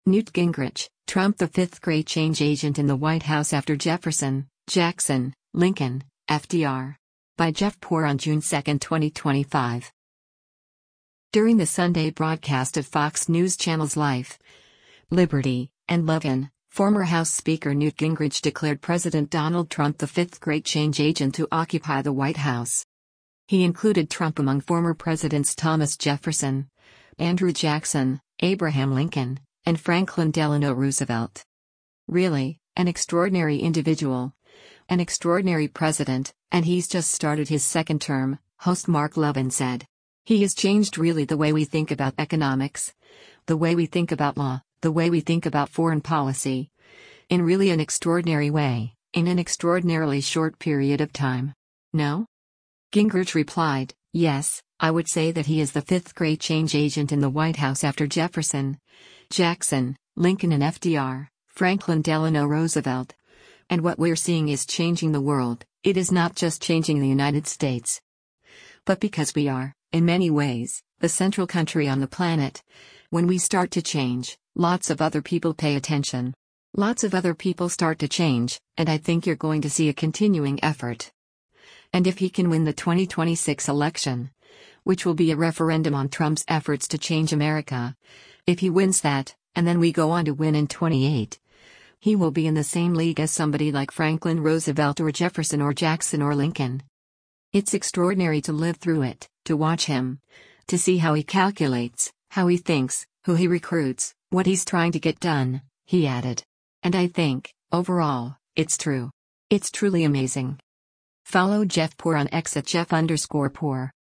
Newt Gingrich, Trump the fifth great change agent in the White House after Jefferson, Jackson, Lincoln, FDR. By Jeff Poor on June 2, 2025. During the Sunday broadcast of Fox News Channel's Life, Liberty, and Love-In, former House Speaker Newt Gingrich declared President Donald Trump the fifth great change agent to occupy the White House. He included Trump among former presidents Thomas Jefferson, Andrew Jackson, Abraham Lincoln, and Franklin Delano Roosevelt. Really, an extraordinary individual. An extraordinary president, and he's just started his second term, host Mark Levin said. He has changed really the way we think about economics, the way we think about law, the way we think about foreign policy. In really an extraordinary way, in an extraordinarily short period of time. No? Gingrich replied, yes, I would say that he is the fifth great change agent in the White House after Jefferson, Jackson, Lincoln and FDR, Franklin Delano Roosevelt. And what we're seeing is changing the world. It is not just changing the United States. But because we are, in many ways, the central country on the planet, when we start to change, lots of other people pay attention. Lots of other people start to change, and I think you're going to see a continuing effort. And if he can win the 2026 election, which will be a referendum on Trump's efforts to change America, if he wins that, and then we go on to win in 28, he will be in the same league as somebody like Franklin Roosevelt or Jefferson or Jackson or Lincoln. It's extraordinary to live through it, to watch him, to see how he calculates, how he thinks, who he recruits, what he's trying to get done, he added. And I think, overall, it's true. It's truly amazing. Follow Jeff Poor on X at Jeff_Poor.